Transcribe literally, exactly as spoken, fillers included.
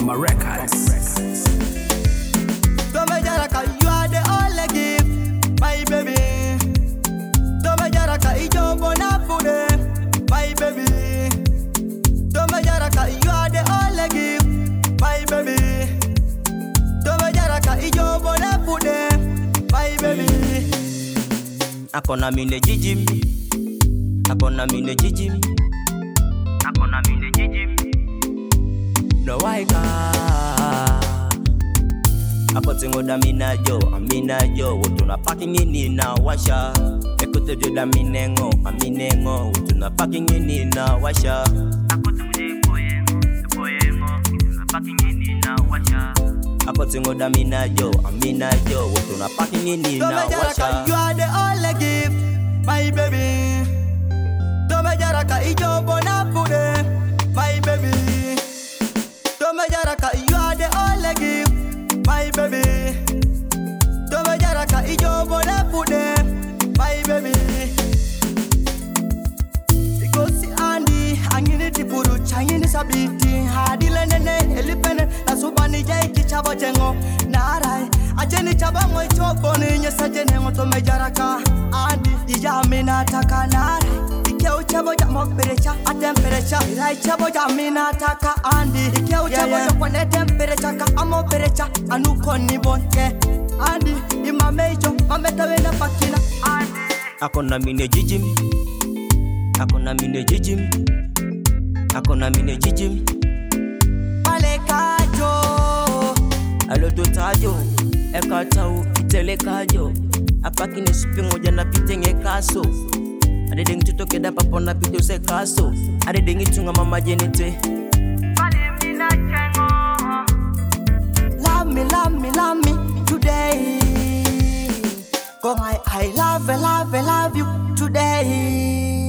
Mama Records. Tome Jaraka, you are the only gift, my baby. Tome Jaraka, ijo bona fude, my baby. Tome Jaraka, you are the only gift, my baby. Tome Jaraka, ijo bona fude, my baby. Akona mine jijim, akona mine jijim, akona mine jijim. No waika, akotingo da mina jo, amina jo. Utuna parking ini na washa. Ekote jo da minengo, aminengo. Utuna parking ini na washa. Akotingo de boyengo, boyengo. Utuna parking ini na washa. Akotingo da mina jo, amina jo. Utuna parking ini na washa. You are the only gift, my baby. Tome Jaraka, ijo bona fude, my baby. Tome Jaraka, you are the only gift, my baby. Tome Jaraka, ijo bona fude, my baby. Ikosi andi, angini tipuru, changini sabiti, hadile nene, elipene, nasubani jai kichabo jengo, narai, ajeni chabango ichoboni, nyesa jenengo. Tome Jaraka, andi, ijami nataka narai. Ikiwa uchabo jamo perecha, a temperature. Ila ichabo jami nataka andi. Ikiwa uchabo jamo ne temperature ka amo perecha, anuko nibonke. Andi, ima mejo, mameta wena pakina. Andi. Akona mine jijim, akona mine jijim, akona mine jijim. Pale kajo, alo to tajo, eka tau itele kajo. Apaki ne supingo jana pitenge kaso. Ade dengi tutoke da papona pito se kaso. Ade dengi tunga mama jenete. pale mina chengo. Love me, love me, love me today. Go my, I love, love, love you today.